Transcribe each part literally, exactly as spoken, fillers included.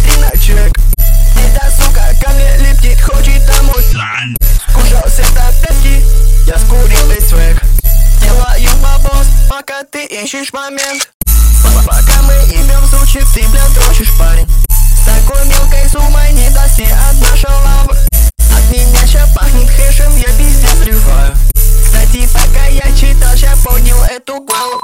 посмотри на чек. Эта сука ко мне летит, хочет домой. Скушал все таблетки, я скурил весь свек. Делаю бабос, пока ты ищешь момент. Пока мы ебем, звучит, ты, блядь, дрочишь, парень. С такой мелкой суммой не даст мне одна шалава. От меня ща пахнет хэшем, я пиздец сливаю. Кстати, пока я читал, ща понял эту главу.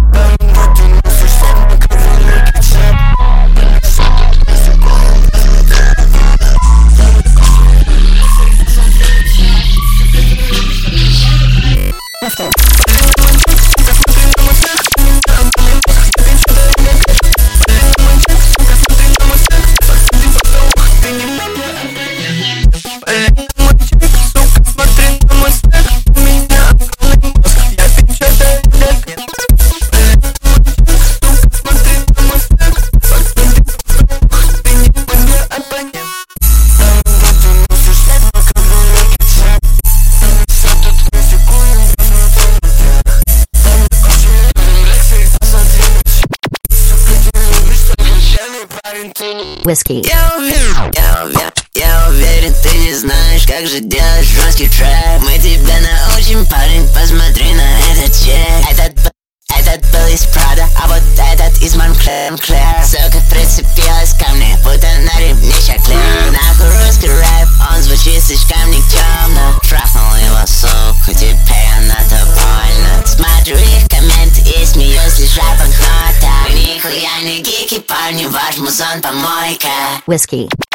Whiskey. Я уверен, я уверен, я уверен, ты не знаешь, как же делать жесткий трек. Мы тебя научим, парень, посмотри на этот чек. Этот, этот был из Прада, а вот этот из Монклер. Сука прицепилась ко мне, будто на ремне шаклер. Нахуй русский рэп, он звучит слишком никчемно. Трахнул его суку, теперь она-то больно. Смотрю их комменты и смеюсь лишь рэпом хнота. Нихуя не гики, парни, ваш музон помойка. Whiskey.